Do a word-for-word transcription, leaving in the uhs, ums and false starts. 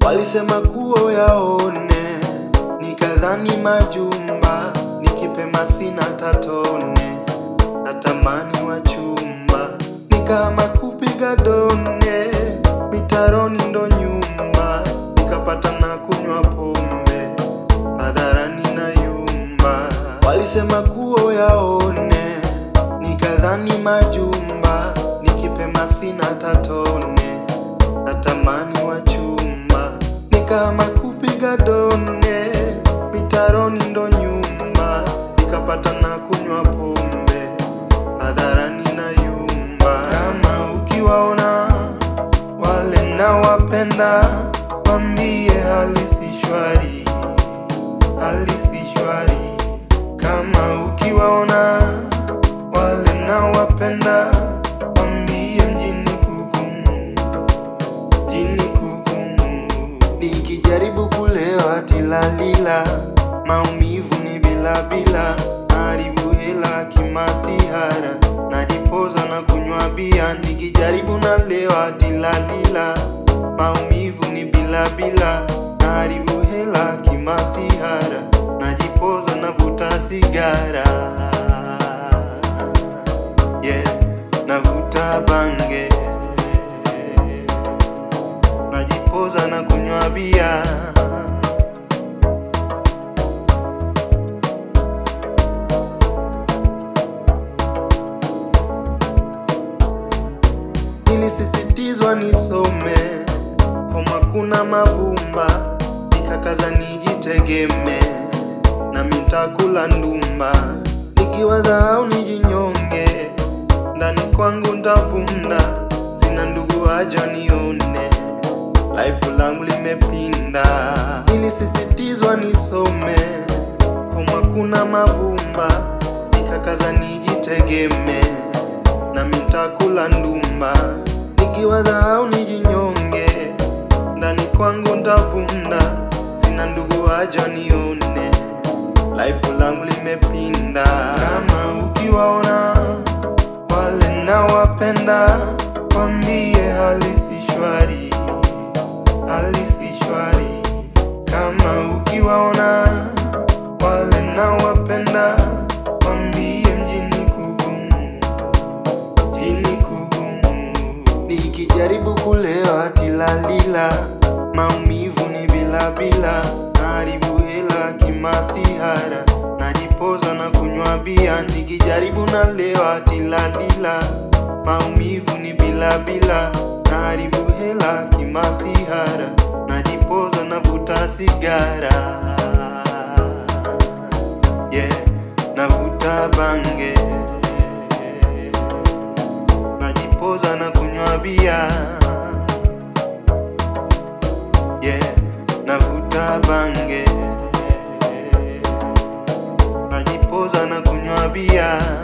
Walisema kuwa yaone, nikadhani majumba, nikipema sina tatone, natamani wachumba. Nikama kupiga done, mitaroni ndo nyumba, nikapata na kunywa pombe, hadharani na yumba. Walisema kuwa yaone, nikadhani majumba, nikipema sina tatone, natamani wachumba. Nikama kupiga done, mitaroni ndo nyumba, nikapata na kunywa pombe, hadharani na yumba. Kama ukiwaona wale nawapenda, wambie hali si shwari, hali si shwari. Kama ukiwaona wale nawapenda, wambie mjini kugumu, mjini kugumu. Nikijaribu kulewa tilalila, maumivu ni bila bila, haribu hela kimasihara, najipoza na kunywa bia. Nikijaribu nalewa tilalila, maumivu ni bila bila, haribu hela kimasihara, najipoza na vuta sigara. Yeah, navuta bange, najipoza na kunywa bia. Nilisisitizwa nisome, homa kuna mavumba, nikakaza nijitegeme, na mitakula ndumba. Nikiwaza au nijinyonge, ndani kwangu ntavunda, sina ndugu aja nione, life langu limepinda. Nilisisitizwa nisome, homa kuna mavumba, nikakaza nijitegeme, na mitakula ndumba. Nikiwaza au nijinyonge, ndani kwangu ntavunda, sina ndugu aja nione, life langu limepinda. Kama ukiwaona wale nawapenda, wambie hali si shwari, hali si shwari. Kama ukiwaona wale nawapenda, wambie mjini kugumu, mjini kugumu. Nikijaribu kulewa tilalila, maumivu ni bila bila, haribu hela kimasihara, najipoza na kunywa bia. Nikijaribu nalewa tilalila, maumivu ni bila bila, haribu hela kimasihara, najipoza na vuta sigara. Yeah, navuta bange, najipoza na kunywa bia. Yeah, navuta bange, najipoza na kunywa bia.